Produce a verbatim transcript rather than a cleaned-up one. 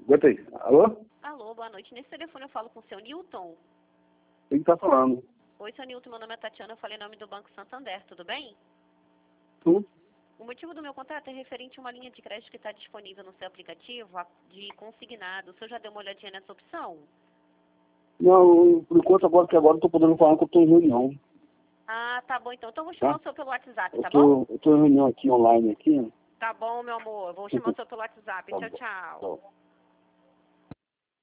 Aguenta aí. Alô? Alô, boa noite. Nesse telefone eu falo com o seu Newton. Quem tá falando? Oi, seu Newton, meu nome é Tatiana, eu falei em nome do Banco Santander, tudo bem? Tu? O motivo do meu contato é referente a uma linha de crédito que está disponível no seu aplicativo a- de consignado. O senhor já deu uma olhadinha nessa opção? Não, por enquanto agora que agora não tô podendo falar que eu tô em reunião. Ah, tá bom então. Então eu vou chamar Tá? o senhor pelo WhatsApp, Eu tá bom? tô, eu tô em reunião aqui online aqui. Tá bom, meu amor. Eu vou chamar o senhor pelo WhatsApp. Tá Tchau, bom. tchau. Tchau.